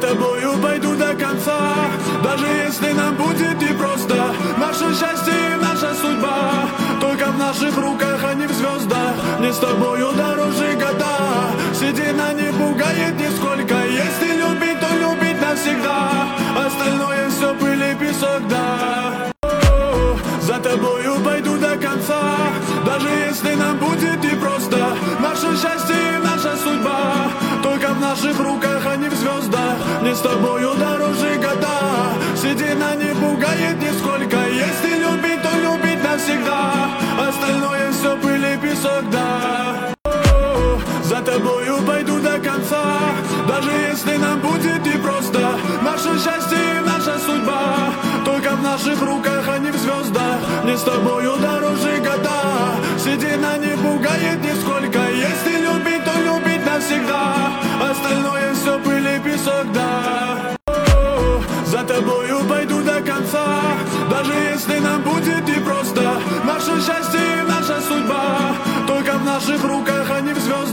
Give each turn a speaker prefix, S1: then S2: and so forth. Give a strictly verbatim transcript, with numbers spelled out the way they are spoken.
S1: тобою пойду до конца, даже если нам будет непросто. Наше счастье и наша судьба только в наших руках, а не в звездах. Мне с тобою дороже года, седина не пугает нисколько. Если любить, то любить навсегда, остальное все пыль и песок, да. О, за тобою пойду до конца, даже если нам будет непросто. Наше счастье и наша судьба только в наших руках, а не в звездах. Мне с тобою дороже года, седина не пугает нисколько. Если любить, то любить навсегда, остальное все пыль и песок, да. О, за тобою пойду до конца, даже если нам будет непросто. Наше счастье и наша судьба только в наших руках, а не в звездах. Мне с тобою дороже года, седина не пугает нисколько. Если любить, то любить навсегда, остальное все пыль и песок, да. О, за тобою пойду до конца, даже если нам будет непросто. Наше счастье и наша судьба только в наших руках.